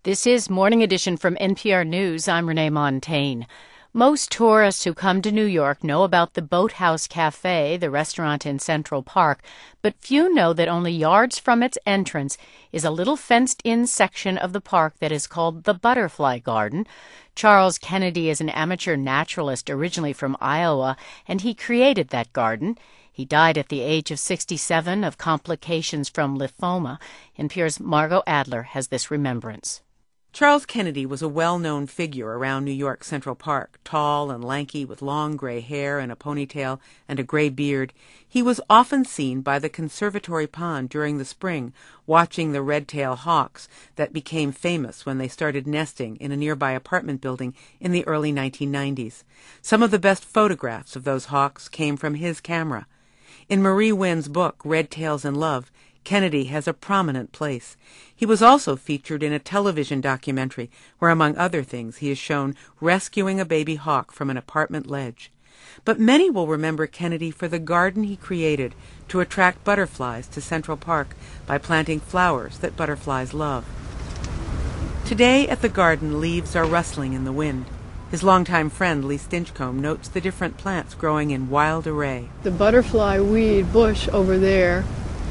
This is Morning Edition from NPR News. I'm Renee Montaigne. Most tourists who come to New York know about the Boathouse Cafe, the restaurant in Central Park, but few know that only yards from its entrance is a little fenced-in section of the park that is called the Butterfly Garden. Charles Kennedy is an amateur naturalist originally from Iowa, and he created that garden. He died at the age of 67 of complications from lymphoma. NPR's Margot Adler has this remembrance. Charles Kennedy was a well-known figure around New York Central Park, tall and lanky with long gray hair and a ponytail and a gray beard. He was often seen by the Conservatory Pond during the spring, watching the red-tailed hawks that became famous when they started nesting in a nearby apartment building in the early 1990s. Some of the best photographs of those hawks came from his camera. In Marie Wynn's book, Red Tails in Love, Kennedy has a prominent place. He was also featured in a television documentary where, among other things, he is shown rescuing a baby hawk from an apartment ledge. But many will remember Kennedy for the garden he created to attract butterflies to Central Park by planting flowers that butterflies love. Today at the garden, leaves are rustling in the wind. His longtime friend, Lee Stinchcomb, notes the different plants growing in wild array. The butterfly weed bush over there,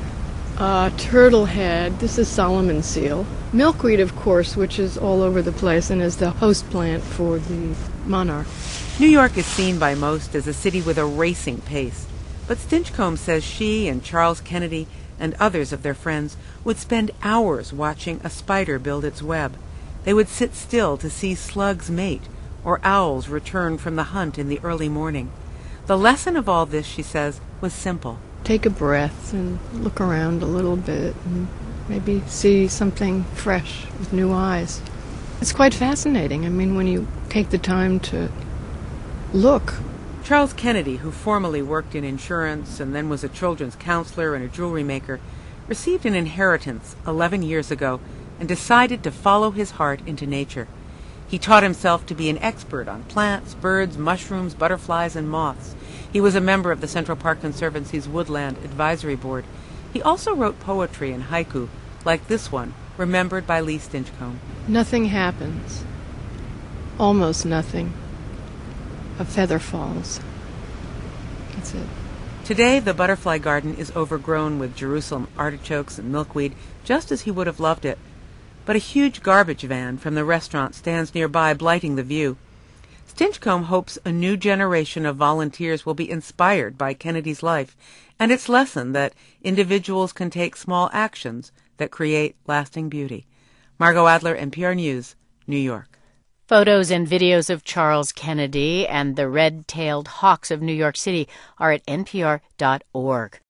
turtlehead, this is Solomon seal. Milkweed, of course, which is all over the place and is the host plant for the monarch. New York is seen by most as a city with a racing pace, but Stinchcomb says she and Charles Kennedy and others of their friends would spend hours watching a spider build its web. They would sit still to see slugs mate or owls return from the hunt in the early morning. The lesson of all this, she says, was simple. Take a breath and look around a little bit and maybe see something fresh with new eyes. It's quite fascinating. I mean, when you take the time to look. Charles Kennedy, who formerly worked in insurance and then was a children's counselor and a jewelry maker, received an inheritance 11 years ago and decided to follow his heart into nature. He taught himself to be an expert on plants, birds, mushrooms, butterflies, and moths. He was a member of the Central Park Conservancy's Woodland Advisory Board. He also wrote poetry and haiku, like this one, remembered by Lee Stinchcomb. Nothing happens. Almost nothing. A feather falls. That's it. Today, the Butterfly Garden is overgrown with Jerusalem artichokes and milkweed, just as he would have loved it. But a huge garbage van from the restaurant stands nearby, blighting the view. Stinchcomb hopes a new generation of volunteers will be inspired by Kennedy's life and its lesson that individuals can take small actions that create lasting beauty. Margot Adler, NPR News, New York. Photos and videos of Charles Kennedy and the red-tailed hawks of New York City are at npr.org.